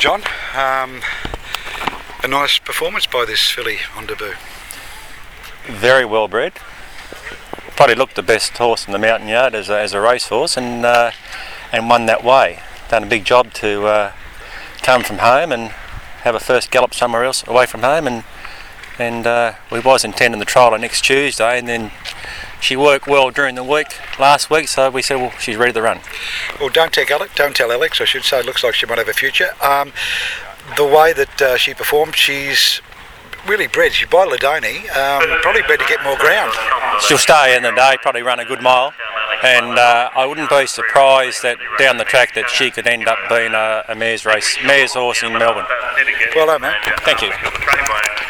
John. A nice performance by this filly on debut. Very well bred. Probably looked the best horse in the mountain yard as a racehorse, and won that way. Done a big job to come from home and have a first gallop somewhere else away from home, and we was intending the trial on next Tuesday, and then she worked well during the week last week, so we said, well, she's ready to run. Well, don't tell Alex, I should say. It looks like she might have a future. The way that she performed, she's really bred. She's by Ladoni, probably bred to get more ground. She'll stay in the day, probably run a good mile, and I wouldn't be surprised that down the track that she could end up being a mare's horse in Melbourne. Well done, mate. Thank you.